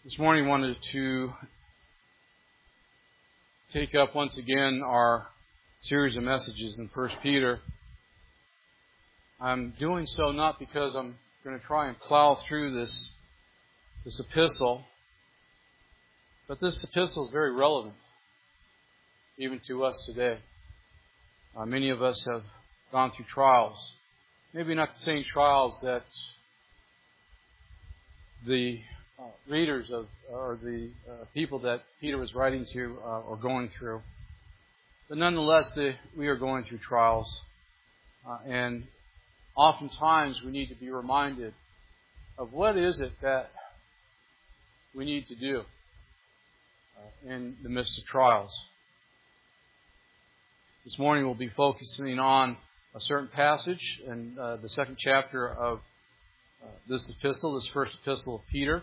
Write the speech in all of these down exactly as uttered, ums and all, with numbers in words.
This morning I wanted to take up once again our series of messages in First Peter. I'm doing so not because I'm going to try and plow through this, this epistle, but this epistle is very relevant even to us today. Uh, many of us have gone through trials. Maybe not the same trials that the uh, readers of, or the uh, people that Peter was writing to uh, are going through. But nonetheless, the, we are going through trials. Uh, and oftentimes we need to be reminded of what is it that we need to do uh, in the midst of trials. This morning we'll be focusing on a certain passage in uh, the second chapter of uh, this epistle, this first epistle of Peter.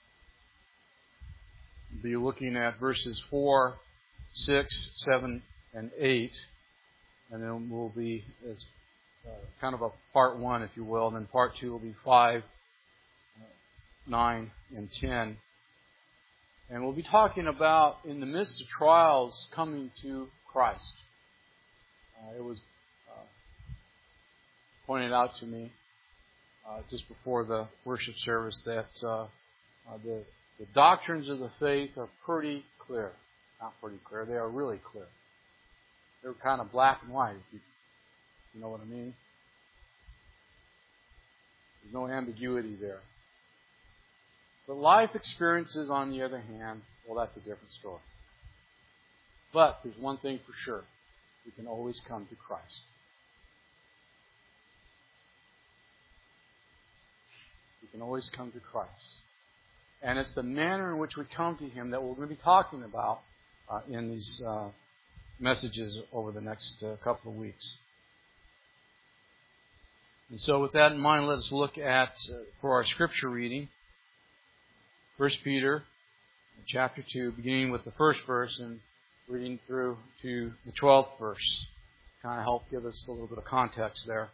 We'll be looking at verses four, six, seven, and eight. And then we'll be as uh, kind of a part one, if you will. And then part two will be five, nine, and ten. And we'll be talking about, in the midst of trials, coming to Christ. Uh, it was uh, pointed out to me uh, just before the worship service that uh, uh, the, the doctrines of the faith are pretty clear. Not pretty clear, they are really clear. They're kind of black and white, if you, you know what I mean. There's no ambiguity there. But life experiences, on the other hand, well, that's a different story. But there's one thing for sure. We can always come to Christ. We can always come to Christ. And it's the manner in which we come to Him that we're going to be talking about uh, in these uh, messages over the next uh, couple of weeks. And so with that in mind, let's look at, uh, for our scripture reading, First Peter chapter two, beginning with the first verse and reading through to the twelfth verse. Kind of help give us a little bit of context there.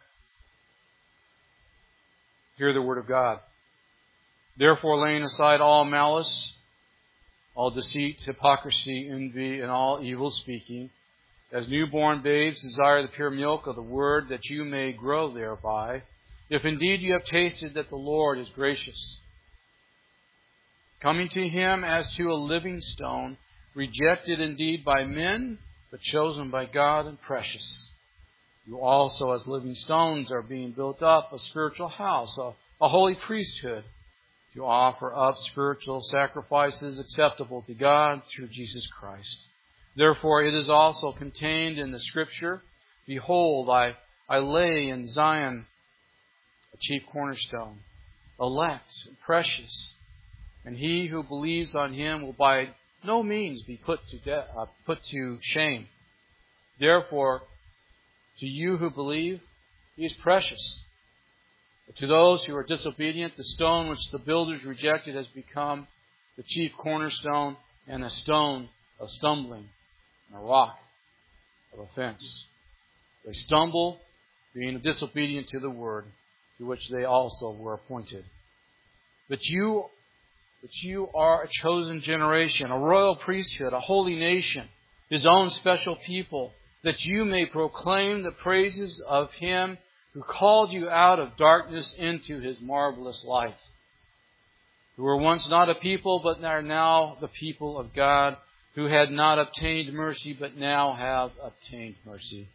Hear the word of God. Therefore, laying aside all malice, all deceit, hypocrisy, envy, and all evil speaking, as newborn babes desire the pure milk of the word, that you may grow thereby, if indeed you have tasted that the Lord is gracious. Coming to Him as to a living stone, rejected indeed by men, but chosen by God and precious. You also, as living stones, are being built up a spiritual house, a, a holy priesthood, to offer up spiritual sacrifices acceptable to God through Jesus Christ. Therefore, it is also contained in the Scripture, Behold, I, I lay in Zion a chief cornerstone, elect and precious, and he who believes on Him will by no means be put to de- uh, put to shame. Therefore, to you who believe, He is precious. But to those who are disobedient, the stone which the builders rejected has become the chief cornerstone and a stone of stumbling and a rock of offense. They stumble, being disobedient to the word, to which they also were appointed. But you But you are a chosen generation, a royal priesthood, a holy nation, His own special people, that you may proclaim the praises of Him who called you out of darkness into His marvelous light, who were once not a people, but are now the people of God, who had not obtained mercy, but now have obtained mercy.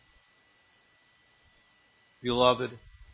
Beloved,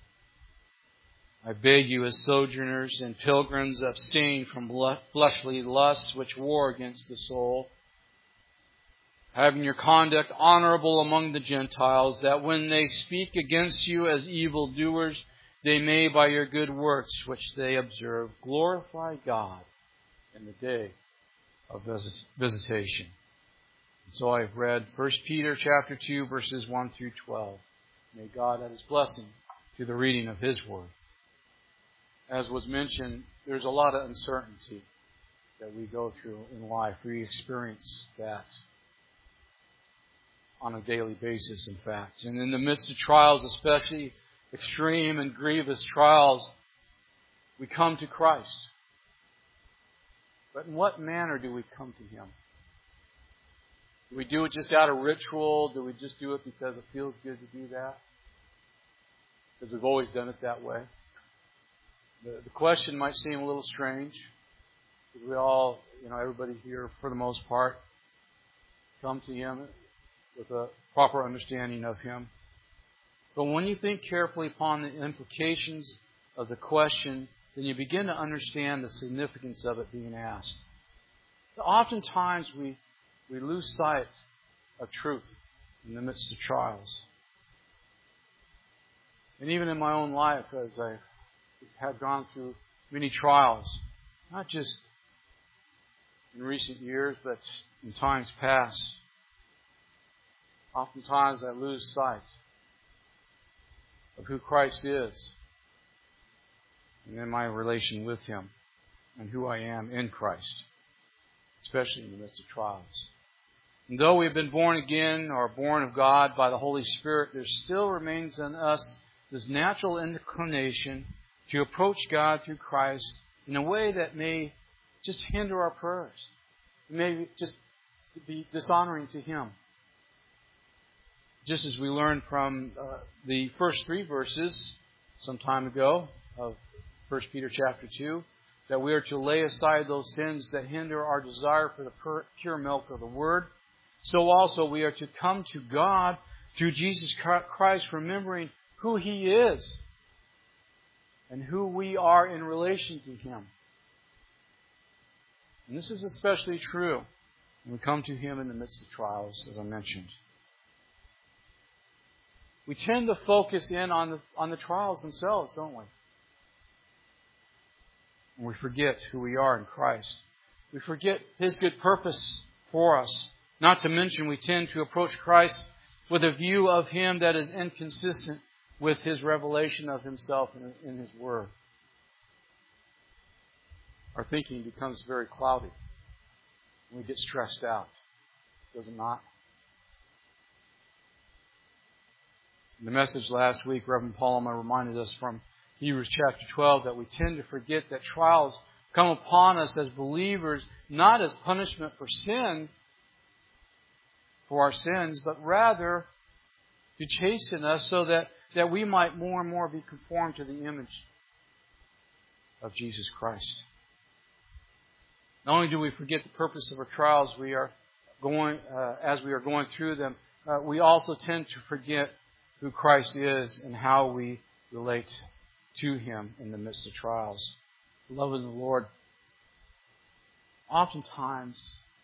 I beg you as sojourners and pilgrims, abstain from fleshly lusts which war against the soul, having your conduct honorable among the Gentiles, that when they speak against you as evildoers, they may by your good works which they observe glorify God in the day of visitation. And so I've read First Peter chapter two, verses one through twelve. May God add His blessing to the reading of His word. As was mentioned, there's a lot of uncertainty that we go through in life. We experience that on a daily basis, in fact. And in the midst of trials, especially extreme and grievous trials, we come to Christ. But in what manner do we come to Him? Do we do it just out of ritual? Do we just do it because it feels good to do that? Because we've always done it that way? The, the question might seem a little strange. Because we all, you know, everybody here, for the most part, come to Him with a proper understanding of Him. But when you think carefully upon the implications of the question, then you begin to understand the significance of it being asked. Oftentimes we, we lose sight of truth in the midst of trials. And even in my own life, as I have gone through many trials, not just in recent years, but in times past, oftentimes I lose sight of who Christ is and in my relation with Him and who I am in Christ, especially in the midst of trials. And though we've been born again or born of God by the Holy Spirit, there still remains in us this natural inclination to approach God through Christ in a way that may just hinder our prayers. It may just be dishonoring to Him. Just as we learned from uh, the first three verses some time ago of First Peter chapter two, that we are to lay aside those sins that hinder our desire for the pure milk of the Word. So also we are to come to God through Jesus Christ, remembering who He is and who we are in relation to Him. And this is especially true when we come to Him in the midst of trials, as I mentioned. We tend to focus in on the, on the trials themselves, don't we? And we forget who we are in Christ. We forget His good purpose for us. Not to mention, we tend to approach Christ with a view of Him that is inconsistent with His revelation of Himself in, in His Word. Our thinking becomes very cloudy. And we get stressed out. Does it not? In the message last week, Reverend Palmer reminded us from Hebrews chapter twelve that we tend to forget that trials come upon us as believers not as punishment for sin, for our sins, but rather to chasten us so that, that we might more and more be conformed to the image of Jesus Christ. Not only do we forget the purpose of our trials, we are going uh, as we are going through them, uh, we also tend to forget who Christ is and how we relate to Him in the midst of trials. Beloved in the Lord, oftentimes,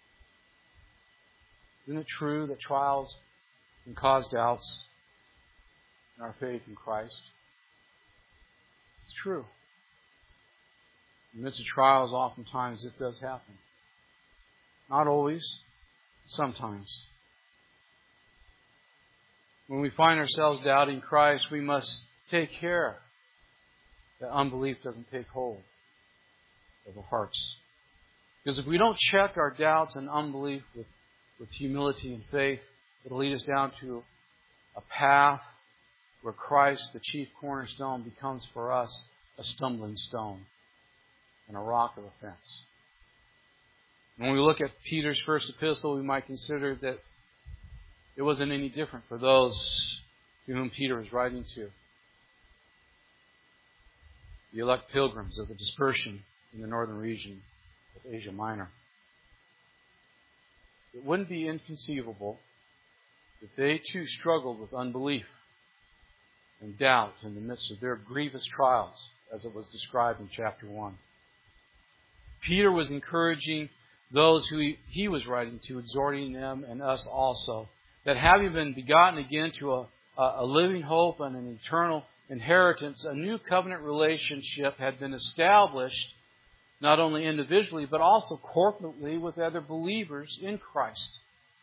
isn't it true that trials can cause doubts in our faith in Christ? It's true. In the midst of trials, oftentimes it does happen. Not always, sometimes. When we find ourselves doubting Christ, we must take care that unbelief doesn't take hold of our hearts. Because if we don't check our doubts and unbelief with, with humility and faith, it'll lead us down to a path where Christ, the chief cornerstone, becomes for us a stumbling stone and a rock of offense. When we look at Peter's first epistle, we might consider that it wasn't any different for those to whom Peter was writing to. The elect pilgrims of the dispersion in the northern region of Asia Minor. It wouldn't be inconceivable that they too struggled with unbelief and doubt in the midst of their grievous trials, as it was described in chapter one. Peter was encouraging those who he, he was writing to, exhorting them and us also, that having been begotten again to a, a living hope and an eternal inheritance, a new covenant relationship had been established, not only individually, but also corporately with other believers in Christ.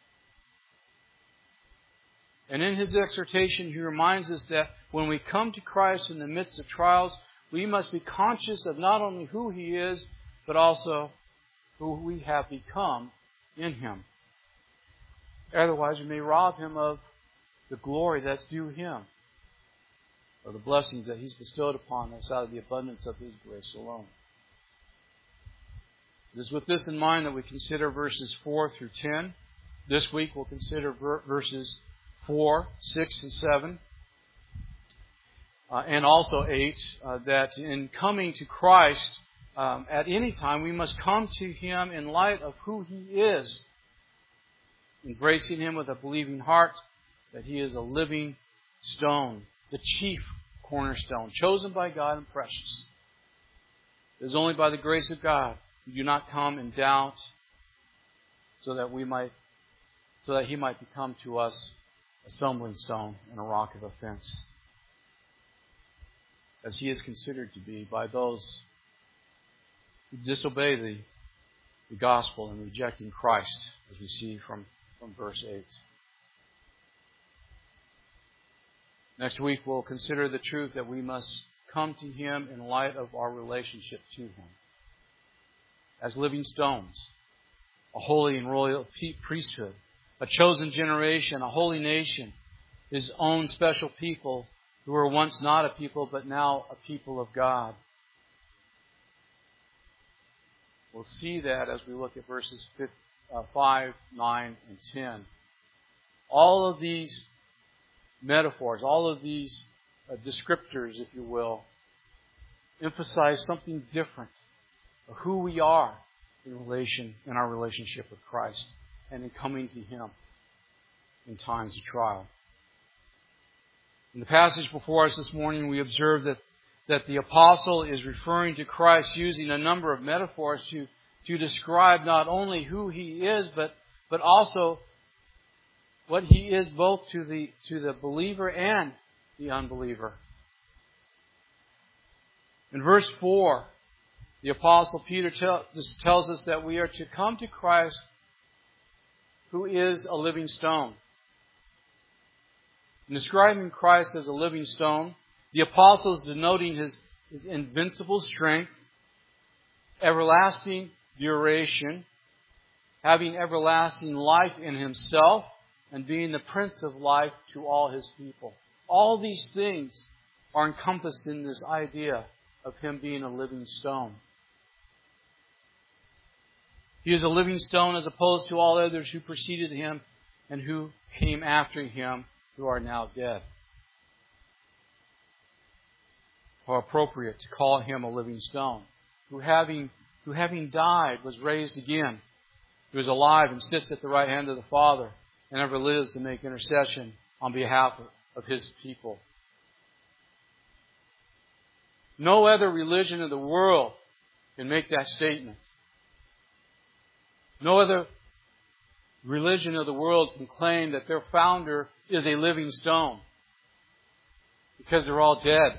And in his exhortation, he reminds us that when we come to Christ in the midst of trials, we must be conscious of not only who He is, but also who we have become in Him. Otherwise, we may rob Him of the glory that's due Him, or the blessings that He's bestowed upon us out of the abundance of His grace alone. It is with this in mind that we consider verses four through ten. This week we'll consider ver- verses four, six, and seven. Uh, and also eight, uh, that in coming to Christ um, at any time, we must come to Him in light of who He is, embracing Him with a believing heart that He is a living stone, the chief cornerstone, chosen by God and precious. It is only by the grace of God we do not come in doubt, so that we might, so that He might become to us a stumbling stone and a rock of offense, as He is considered to be by those who disobey the, the gospel and rejecting Christ, as we see from, from verse eight. Next week we'll consider the truth that we must come to Him in light of our relationship to Him, as living stones, a holy and royal priesthood, a chosen generation, a holy nation, His own special people, who were once not a people, but now a people of God. We'll see that as we look at verses five, nine, and ten. All of these metaphors, all of these uh, descriptors, if you will, emphasize something different of who we are in relation in our relationship with Christ and in coming to Him in times of trial. In the passage before us this morning, we observe that, that the apostle is referring to Christ using a number of metaphors to, to describe not only who He is, but, but also what He is both to the, to the believer and the unbeliever. In verse four, the apostle Peter tell, tells us that we are to come to Christ, who is a living stone. In describing Christ as a living stone, the apostle is denoting His, His invincible strength, everlasting duration, having everlasting life in Himself, and being the Prince of life to all His people. All these things are encompassed in this idea of Him being a living stone. He is a living stone as opposed to all others who preceded Him and who came after Him, who are now dead. How appropriate to call Him a living stone, who having, who having died was raised again, who is alive and sits at the right hand of the Father, and ever lives to make intercession on behalf of His people. No other religion in the world can make that statement. No other religion of the world can claim that their founder is a living stone, because they're all dead.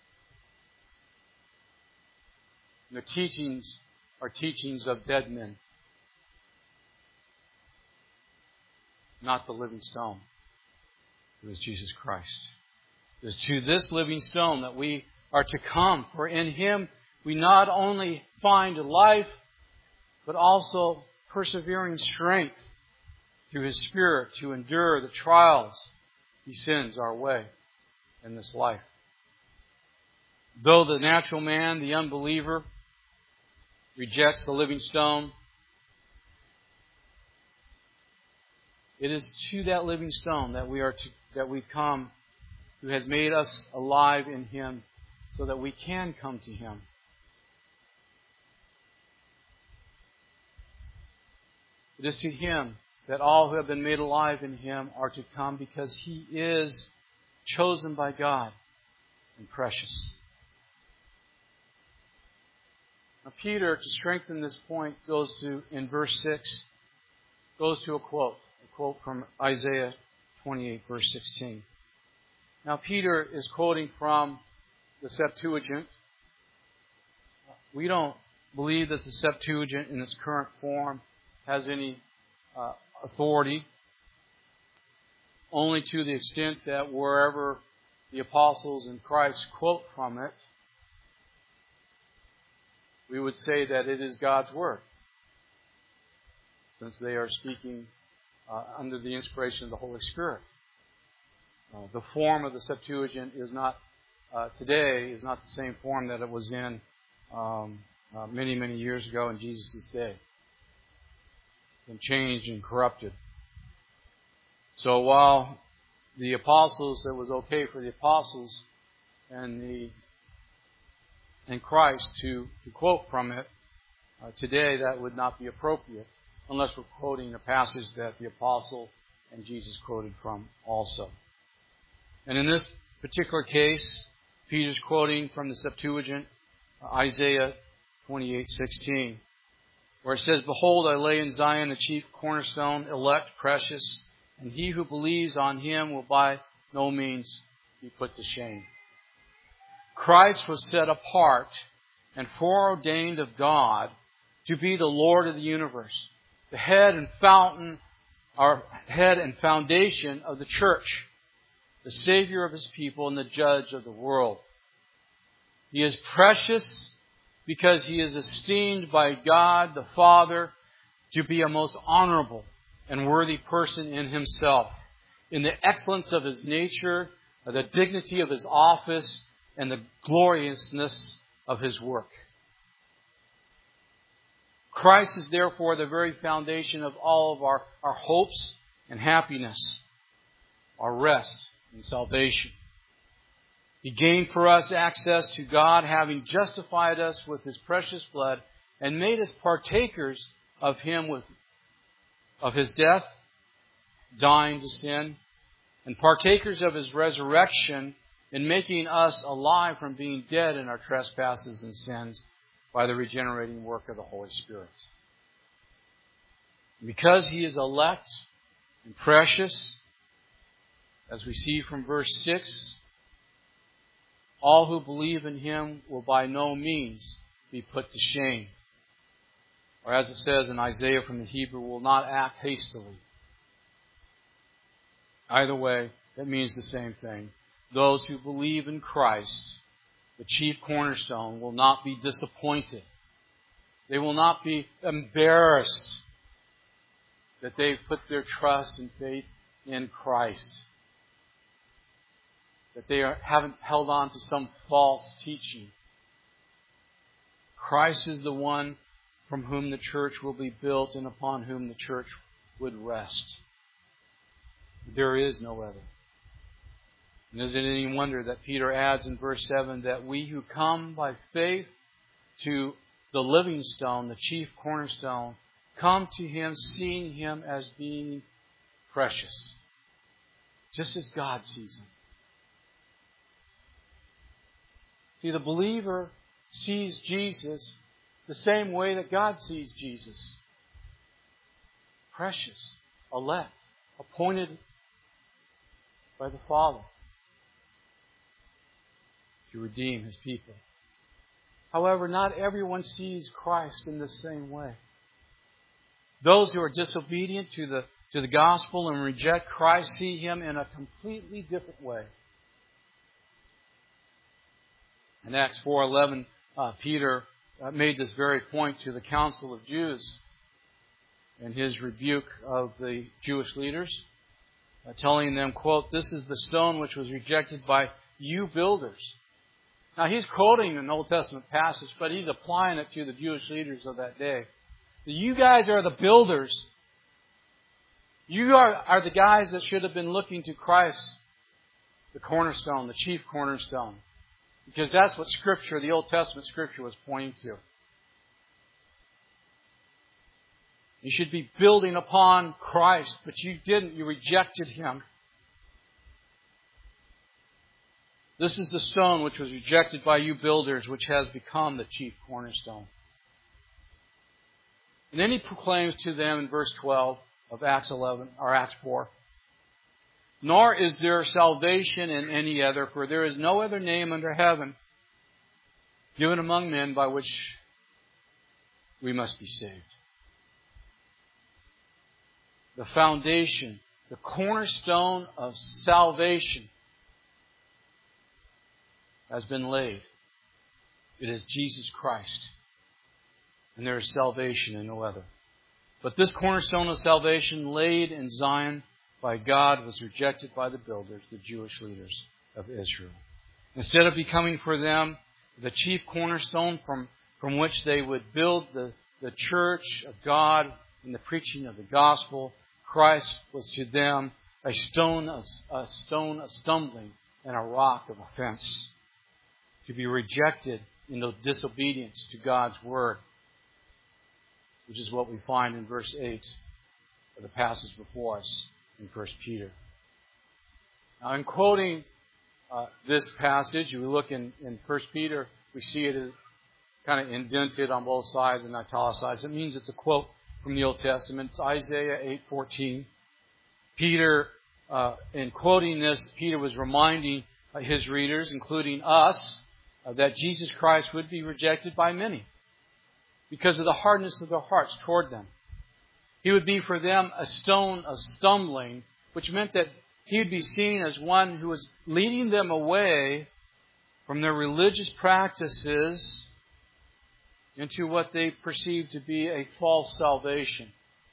And their teachings are teachings of dead men, not the living stone, who is Jesus Christ. It is to this living stone that we are to come, for in Him we not only find life, but also persevering strength through His Spirit to endure the trials He sends our way in this life. Though the natural man, the unbeliever, rejects the living stone, it is to that living stone that we are to, that we come, who has made us alive in Him, so that we can come to Him. It is to Him that all who have been made alive in Him are to come, because He is chosen by God and precious. Now Peter, to strengthen this point, goes to, in verse six, goes to a quote, a quote from Isaiah twenty-eight, verse sixteen. Now Peter is quoting from the Septuagint. We don't believe that the Septuagint in its current form has any uh, authority, only to the extent that wherever the apostles and Christ quote from it, we would say that it is God's Word, since they are speaking uh, under the inspiration of the Holy Spirit. Uh, the form of the Septuagint is not, uh, today, is not the same form that it was in um, uh, many, many years ago in Jesus' day. Been changed and corrupted. So while the apostles, it was okay for the apostles and the and Christ to, to quote from it, uh, today that would not be appropriate unless we're quoting a passage that the apostle and Jesus quoted from also. And in this particular case, Peter's quoting from the Septuagint, uh, Isaiah twenty-eight sixteen, where it says, "Behold, I lay in Zion a chief cornerstone, elect, precious, and he who believes on him will by no means be put to shame." Christ was set apart and foreordained of God to be the Lord of the universe, the head and fountain, our head and foundation of the church, the Savior of His people and the Judge of the world. He is precious because He is esteemed by God the Father to be a most honorable and worthy person in Himself, in the excellence of His nature, the dignity of His office, and the gloriousness of His work. Christ is therefore the very foundation of all of our, our hopes and happiness, our rest and salvation. He gained for us access to God, having justified us with His precious blood and made us partakers of Him with of His death, dying to sin, and partakers of His resurrection in making us alive from being dead in our trespasses and sins by the regenerating work of the Holy Spirit. Because He is elect and precious, as we see from verse six, all who believe in Him will by no means be put to shame. Or as it says in Isaiah from the Hebrew, will not act hastily. Either way, it means the same thing. Those who believe in Christ, the chief cornerstone, will not be disappointed. They will not be embarrassed that they've put their trust and faith in Christ. That they are, haven't held on to some false teaching. Christ is the one from whom the church will be built and upon whom the church would rest. There is no other. And is it any wonder that Peter adds in verse seven that we who come by faith to the living stone, the chief cornerstone, come to Him seeing Him as being precious, just as God sees Him. See, the believer sees Jesus the same way that God sees Jesus. Precious, elect, appointed by the Father to redeem His people. However, not everyone sees Christ in the same way. Those who are disobedient to the, to the gospel and reject Christ see Him in a completely different way. In Acts four eleven, uh, Peter uh, made this very point to the council of Jews in his rebuke of the Jewish leaders, uh, telling them, quote, "This is the stone which was rejected by you builders." Now, he's quoting an Old Testament passage, but he's applying it to the Jewish leaders of that day. You guys are the builders. You are, are the guys that should have been looking to Christ, the cornerstone, the chief cornerstone. Because that's what Scripture, the Old Testament Scripture, was pointing to. You should be building upon Christ, but you didn't. You rejected Him. This is the stone which was rejected by you builders, which has become the chief cornerstone. And then he proclaims to them in verse twelve of Acts eleven, or Acts four, "Nor is there salvation in any other, for there is no other name under heaven given among men by which we must be saved." The foundation, the cornerstone of salvation has been laid. It is Jesus Christ. And there is salvation in no other. But this cornerstone of salvation laid in Zion by God was rejected by the builders, the Jewish leaders of Israel. Instead of becoming for them the chief cornerstone from, from which they would build the, the church of God in the preaching of the gospel. Christ was to them a stone of, a stone of stumbling and a rock of offense, to be rejected in the disobedience to God's word, which is what we find in verse eight of the passage before us in First Peter. Now, in quoting uh, this passage, you look in, in First Peter, we see it as kind of indented on both sides and italicized. It means it's a quote from the Old Testament. It's Isaiah eight fourteen. Peter, uh, in quoting this, Peter was reminding uh, his readers, including us, uh, that Jesus Christ would be rejected by many because of the hardness of their hearts toward them. He would be for them a stone of stumbling, which meant that he would be seen as one who was leading them away from their religious practices into what they perceived to be a false salvation.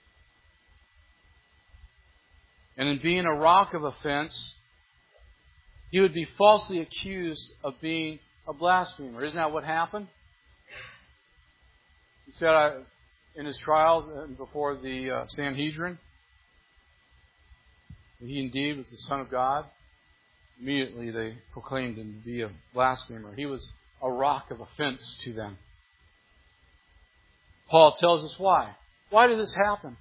And in being a rock of offense, he would be falsely accused of being a blasphemer. Isn't that what happened? He said uh, in his trial before the uh, Sanhedrin that he indeed was the Son of God. Immediately they proclaimed him to be a blasphemer. He was a rock of offense to them. Paul tells us why. Why did this happen?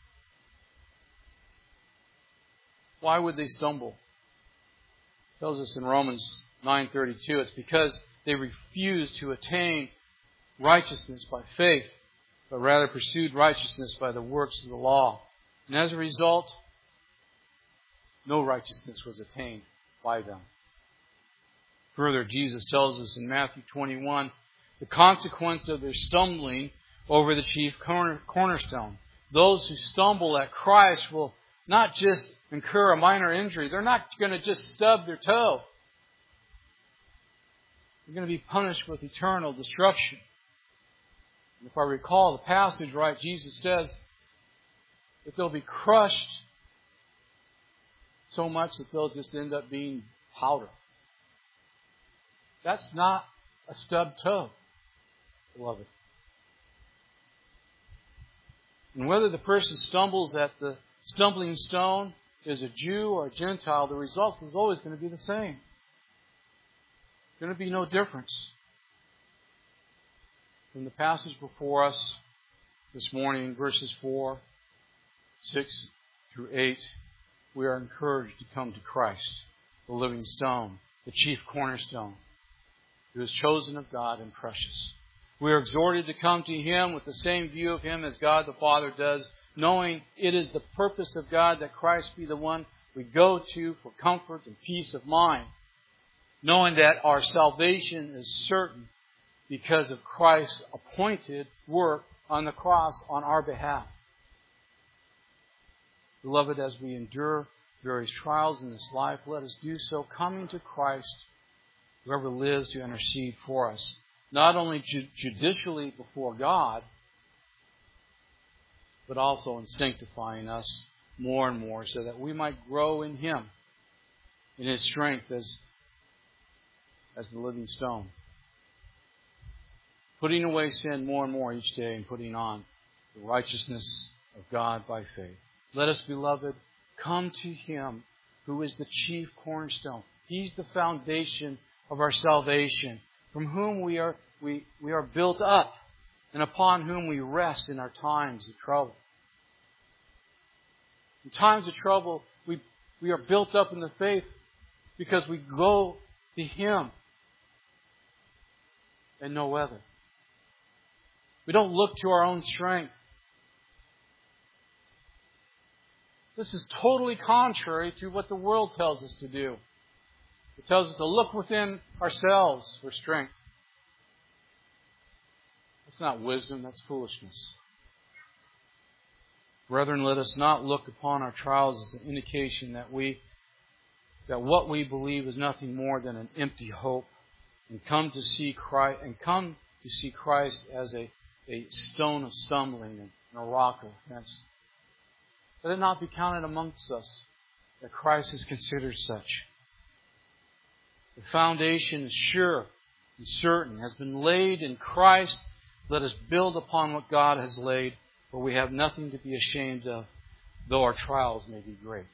Why would they stumble? He tells us in Romans nine thirty-two, it's because they refused to attain righteousness by faith, but rather pursued righteousness by the works of the law. And as a result, no righteousness was attained by them. Further, Jesus tells us in Matthew twenty-one, the consequence of their stumbling over the chief corner, cornerstone. Those who stumble at Christ will not just incur a minor injury. They're not going to just stub their toe. They're going to be punished with eternal destruction. And if I recall the passage right, Jesus says that they'll be crushed so much that they'll just end up being powder. That's not a stubbed toe, beloved. And whether the person stumbles at the stumbling stone is a Jew or a Gentile, the result is always going to be the same. There's going to be no difference. From the passage before us this morning, verses four, six through eight, we are encouraged to come to Christ, the living stone, the chief cornerstone, who is chosen of God and precious. We are exhorted to come to Him with the same view of Him as God the Father does, knowing it is the purpose of God that Christ be the one we go to for comfort and peace of mind, knowing that our salvation is certain because of Christ's appointed work on the cross on our behalf. Beloved, as we endure various trials in this life, let us do so coming to Christ, whoever lives to intercede for us, not only ju- judicially before God, but also in sanctifying us more and more so that we might grow in Him, in His strength as, as the living stone. Putting away sin more and more each day and putting on the righteousness of God by faith. Let us, beloved, come to Him who is the chief cornerstone. He's the foundation of our salvation, from whom we are we, we are built up and upon whom we rest in our times of trouble. In times of trouble, we, we are built up in the faith because we go to Him and no other. We don't look to our own strength. This is totally contrary to what the world tells us to do. It tells us to look within ourselves for strength. That's not wisdom, that's foolishness. Brethren, let us not look upon our trials as an indication that we that what we believe is nothing more than an empty hope, and come to see Christ and come to see Christ as a, a stone of stumbling and a rock of offense. Let it not be counted amongst us that Christ is considered such. The foundation is sure and certain, has been laid in Christ, Let us build upon what God has laid, for we have nothing to be ashamed of, though our trials may be great.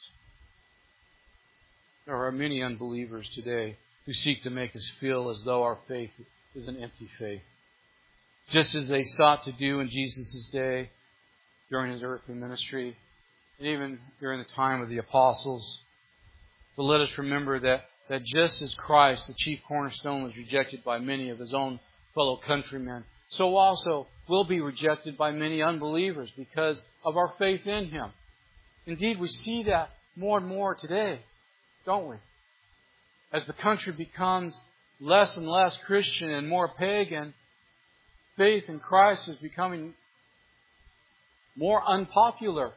There are many unbelievers today who seek to make us feel as though our faith is an empty faith, just as they sought to do in Jesus' day during His earthly ministry, and even during the time of the apostles. But let us remember that, that just as Christ, the chief cornerstone, was rejected by many of His own fellow countrymen, so also will be rejected by many unbelievers because of our faith in Him. Indeed, we see that more and more today, don't we? As the country becomes less and less Christian and more pagan, faith in Christ is becoming more unpopular.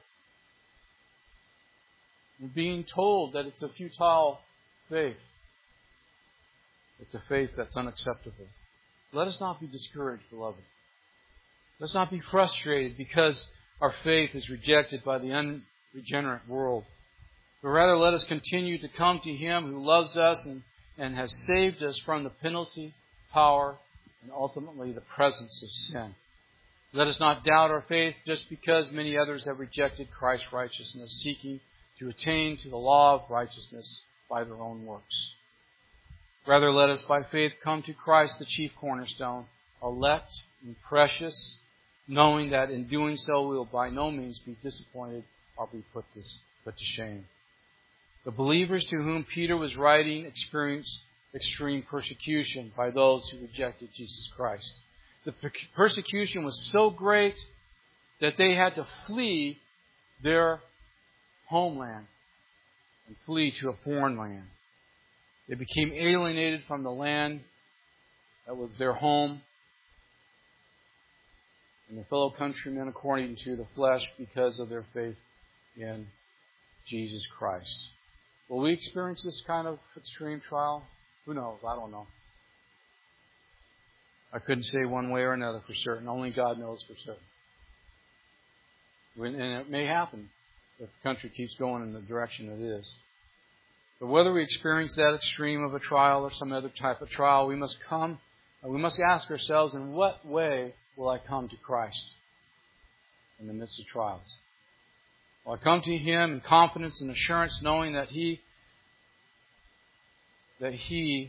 We're being told that it's a futile faith. It's a faith that's unacceptable. Let us not be discouraged, beloved. Let's not be frustrated because our faith is rejected by the unregenerate world. But rather let us continue to come to Him who loves us and, and has saved us from the penalty, power, and ultimately the presence of sin. Let us not doubt our faith just because many others have rejected Christ's righteousness, seeking to attain to the law of righteousness by their own works. Rather, let us by faith come to Christ, the chief cornerstone, elect and precious, knowing that in doing so we will by no means be disappointed or be put, this, put to shame. The believers to whom Peter was writing experienced extreme persecution by those who rejected Jesus Christ. The persecution was so great that they had to flee their homeland and flee to a foreign land. They became alienated from the land that was their home and their fellow countrymen according to the flesh because of their faith in Jesus Christ. Will we experience this kind of extreme trial? Who knows? I don't know. I couldn't say one way or another for certain. Only God knows for certain. And it may happen if the country keeps going in the direction it is. But whether we experience that extreme of a trial or some other type of trial, we must come, we must ask ourselves, in what way will I come to Christ in the midst of trials? Will I come to Him in confidence and assurance, knowing that He, that He,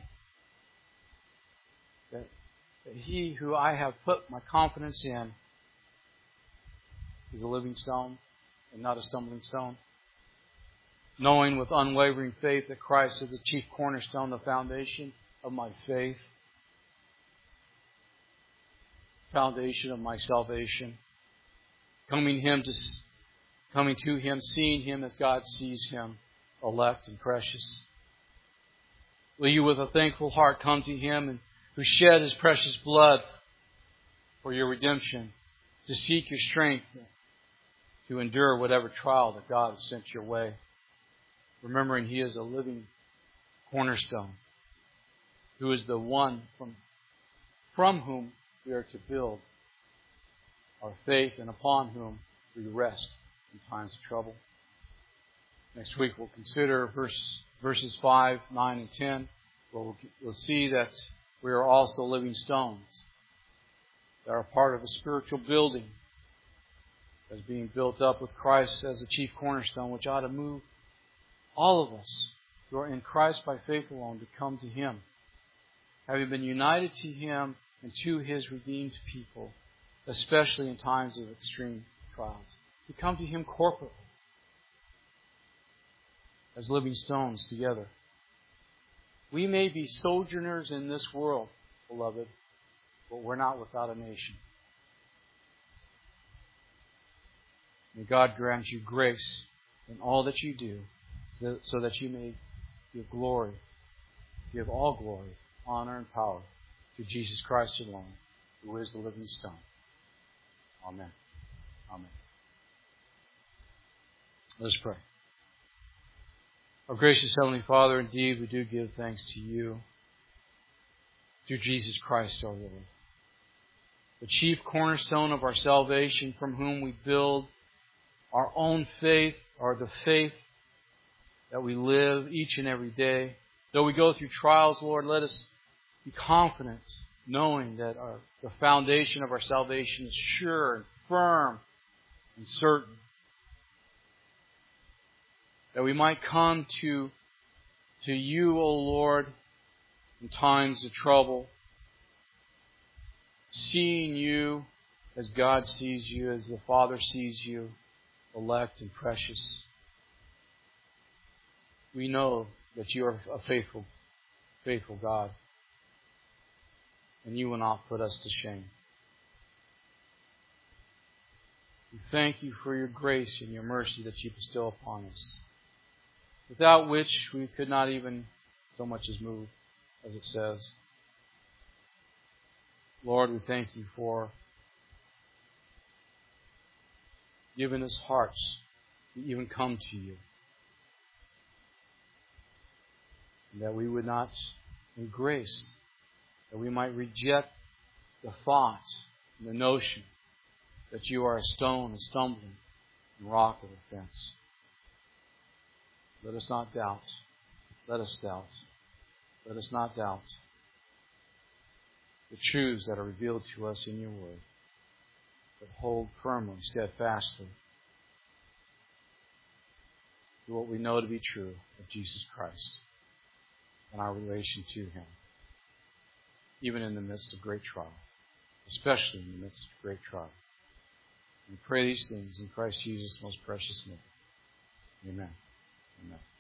that, that He who I have put my confidence in is a living stone and not a stumbling stone? Knowing with unwavering faith that Christ is the chief cornerstone, the foundation of my faith, foundation of my salvation. Coming Him to, coming to Him, seeing Him as God sees Him, elect and precious. Will you with a thankful heart come to Him and who shed His precious blood for your redemption, to seek your strength to endure whatever trial that God has sent your way? Remembering He is a living cornerstone, who is the one from, from whom we are to build our faith and upon whom we rest in times of trouble. Next week we'll consider verse, verses five, nine, and ten, where we'll, we'll see that we are also living stones that are part of a spiritual building that's being built up with Christ as the chief cornerstone, which ought to move all of us who are in Christ by faith alone to come to Him, having been united to Him and to His redeemed people, especially in times of extreme trials. To come to Him corporately, as living stones together. We may be sojourners in this world, beloved, but we're not without a nation. May God grant you grace in all that you do, so that you may give glory, give all glory, honor, and power to Jesus Christ alone, who is the living stone. Amen. Amen. Let us pray. Our gracious Heavenly Father, indeed we do give thanks to You through Jesus Christ our Lord, the chief cornerstone of our salvation, from whom we build our own faith, or the faith that we live each and every day. Though we go through trials, Lord, let us be confident knowing that our, the foundation of our salvation is sure and firm and certain. That we might come to, to you, O Lord, in times of trouble, seeing you as God sees you, as the Father sees you, elect and precious. We know that you are a faithful, faithful God, and you will not put us to shame. We thank you for your grace and your mercy that you bestow upon us, without which we could not even so much as move, as it says. Lord, we thank you for giving us hearts to even come to you, and that we would not, in grace, that we might reject the thought and the notion that you are a stone, a stumbling, and rock of offense. Let us not doubt. Let us doubt. Let us not doubt the truths that are revealed to us in your word, but hold firmly, steadfastly to what we know to be true of Jesus Christ and our relation to him, even in the midst of great trial, especially in the midst of great trial. We pray these things in Christ Jesus' most precious name. Amen. Amen.